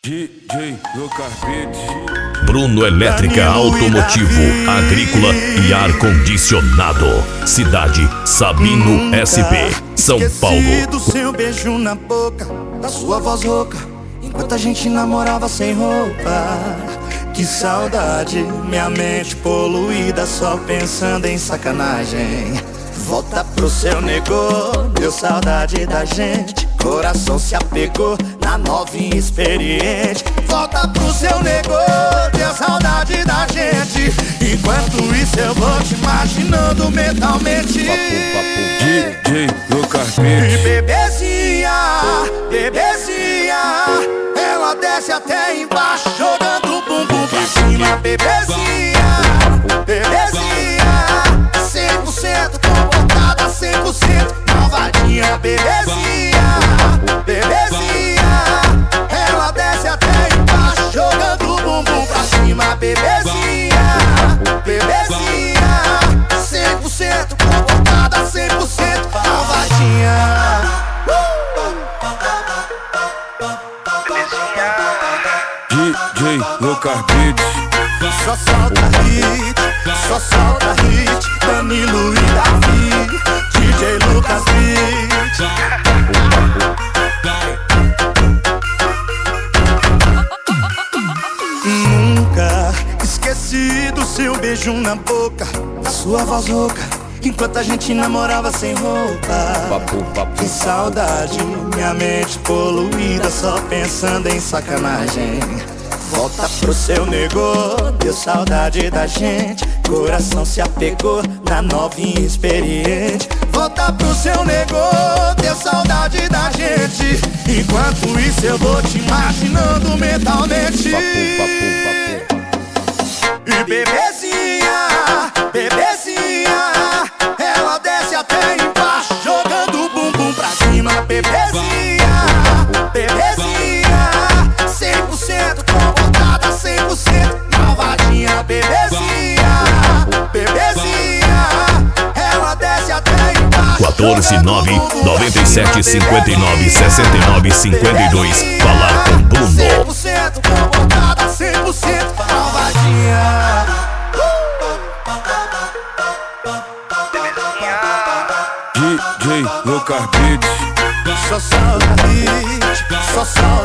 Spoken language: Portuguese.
DJ Lucas Beats. Bruno Elétrica Automotivo, Agrícola e Ar-Condicionado. Cidade Sabino SP, São Paulo. Esqueci do seu beijo na boca, da sua voz rouca, enquanto a gente namorava sem roupa. Que saudade, minha mente poluída, só pensando em sacanagem. Volta pro seu negô, deu saudade da gente, coração se apegou na novinha experiente. Volta pro seu negô, deu saudade da gente, enquanto isso eu vou te imaginando mentalmente. DJ Lucas E Beats. bebezinha, bebezinha, ela desce até embaixo, jogando o bumbum pra cima. Bebezinha, bebezinha, 100% comportada, 100% malvadinha. Bebezinha, bebezinha, ela desce até embaixo, jogando o bumbum pra cima. Bebezinha, bebezinha, 100% comportada, 100% malvadinha. DJ Lucas Beats. Só solta hit, só solta hit, Danilo e Davi, DJ Lucas Beats. Nunca esqueci do seu beijo na boca, da sua voz rouca, enquanto a gente namorava sem roupa. Que saudade, minha mente poluída, só pensando em sacanagem. Volta pro seu negô, deu saudade da gente, coração se apegou na novinha experiente. Volta pro seu negô, deu saudade da gente, enquanto isso eu vou te imaginando mentalmente. E bebezinha, bebezinha, ela desce até embaixo, jogando o bumbum pra cima. Bebezinha, bebezinha, 100% comportada, 100% malvadinha. Bebezinha, bebezinha, ela desce até embaixo, 14997596952. Falar com Bruno. 100% comportada, 100% malvadinha. DJ Lucas Beats. Só solta hit, só solta